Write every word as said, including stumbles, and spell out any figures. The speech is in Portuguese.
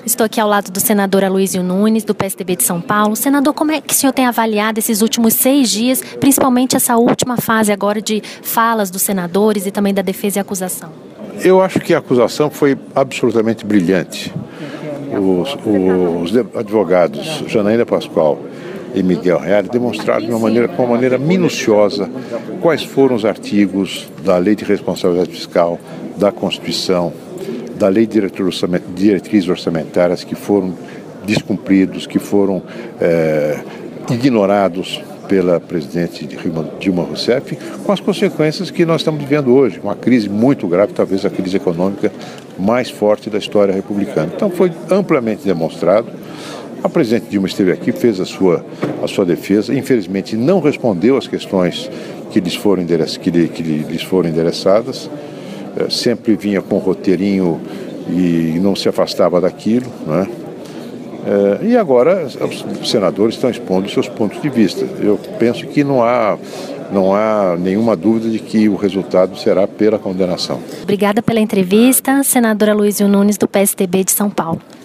Estou aqui ao lado do senador Aloysio Nunes, do P S D B de São Paulo. Senador, como é que o senhor tem avaliado esses últimos seis dias, principalmente essa última fase agora de falas dos senadores e também da defesa e acusação? Eu acho que a acusação foi absolutamente brilhante. Os, os advogados Janaína Pascoal e Miguel Reale demonstraram de uma maneira, com uma maneira minuciosa quais foram os artigos da Lei de Responsabilidade Fiscal, da Constituição, da Lei de Diretrizes Orçamentárias que foram descumpridos, que foram é, ignorados pela presidente Dilma Rousseff, com as consequências que nós estamos vivendo hoje, uma crise muito grave, talvez a crise econômica mais forte da história republicana. Então foi amplamente demonstrado. A presidente Dilma esteve aqui, fez a sua, a sua defesa, infelizmente não respondeu às questões que lhes foram, endereç, que lhe, que lhes foram endereçadas, é, sempre vinha com um roteirinho e não se afastava daquilo, né? É, e agora os senadores estão expondo seus pontos de vista. Eu penso que não há, não há nenhuma dúvida de que o resultado será pela condenação. Obrigada pela entrevista, senador Aloysio Nunes, do P S D B de São Paulo.